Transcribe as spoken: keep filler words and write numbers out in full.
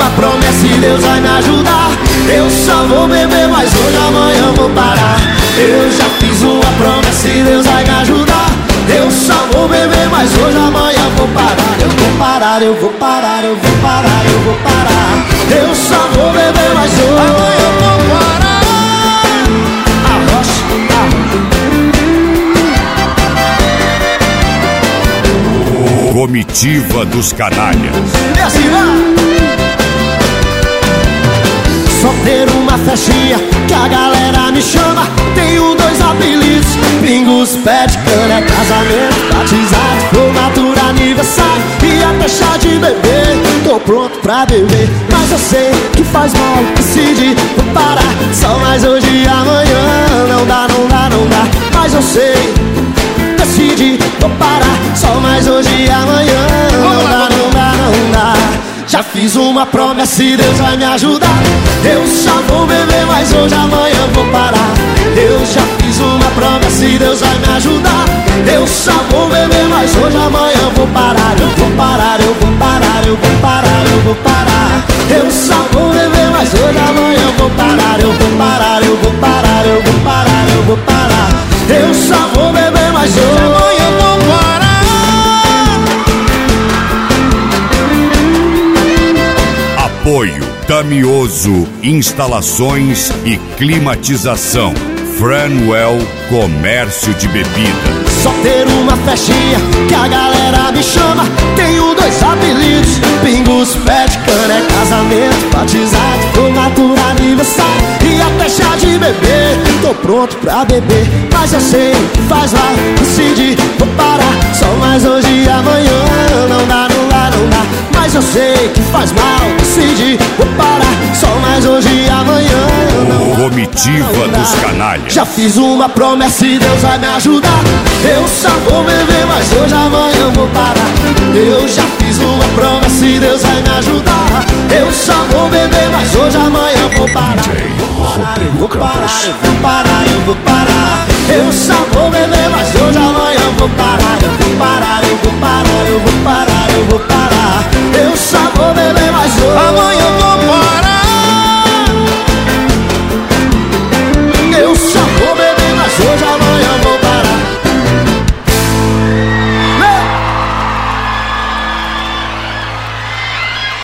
uma promessa e Deus vai me ajudar. Eu só vou beber, mas hoje, amanhã vou parar. Eu já fiz uma promessa e Deus vai me ajudar. Eu só vou beber, mas hoje, amanhã vou parar. Eu vou parar, eu vou parar, eu vou parar, eu vou parar. Eu só vou beber, mas hoje, amanhã eu vou parar. Arrocha, ah. Comitiva dos Canalhas. Desce lá. Só ter uma festinha que a galera me chama. Tenho dois apelidos: Pingos, pé de cana, casamento, batizado, formatura, aniversário e até chá de bebê. Tô pronto pra beber, mas eu sei que faz mal. Decidi, vou parar, só mais hoje e amanhã. Não dá, não dá, não dá, mas eu sei. Decidi, vou parar, só mais hoje e amanhã. Não dá, não dá, não dá. Já fiz uma promessa e Deus vai me ajudar. Eu só vou beber, mas hoje, amanhã vou parar. Eu já fiz uma promessa e Deus vai me ajudar. Eu só vou beber, mas hoje, amanhã vou parar. Eu vou parar, eu vou parar, eu vou parar, eu vou parar. Eu só vou beber, mas hoje, amanhã eu vou parar. Eu vou parar, eu vou parar, eu vou parar, eu vou parar. Eu só vou beber, mas hoje, amanhã eu vou parar. Apoio Tamioso Instalações e Climatização. Franwell Comércio de Bebida. Só ter uma festinha que a galera me chama. Tenho dois apelidos: Pingos, pé de cana, é casamento, batizado, formatura, aniversário e até chá de bebê. Tô pronto pra beber, mas eu sei que faz mal. Decidi, vou parar, só mais hoje e amanhã. Não dá, não dá, não dá, mas eu sei que faz mal. Decidi, vou parar, só mais hoje e amanhã. Não dá, Comitiva não dá. dos Canalhas. Já fiz uma promessa e Deus vai me ajudar. Eu só vou beber, mas hoje, amanhã eu vou parar. Eu já fiz uma promessa e Deus vai me ajudar. Eu só vou beber, mas hoje, amanhã eu vou parar. Eu vou parar, eu vou parar, eu vou parar. Eu só vou beber, mas hoje, amanhã eu vou parar. Eu vou parar, eu vou parar, eu vou parar, eu vou parar. Eu só vou beber, mas hoje, amanhã eu vou parar.